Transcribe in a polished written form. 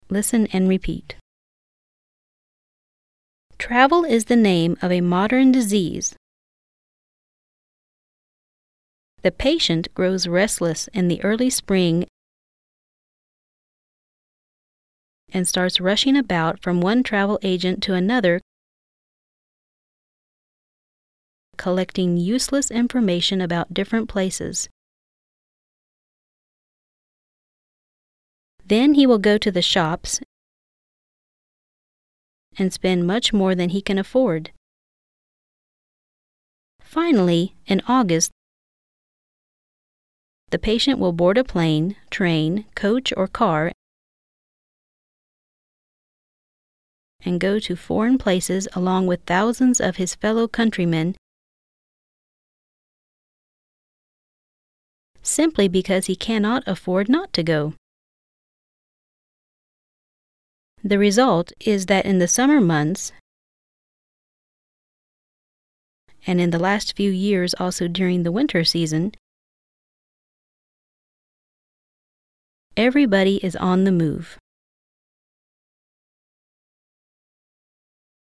Listen and repeat. Travel is the name of a modern disease. The patient grows restless in the early spring and starts rushing about from one travel agent to another, collecting useless information about different places. Then he will go to the shops and spend much more than he can afford. Finally, in August, the patient will board a plane, train, coach, or car and go to foreign places along with thousands of his fellow countrymen simply because he cannot afford not to go. The result is that in the summer months, and in the last few years also during the winter season, everybody is on the move.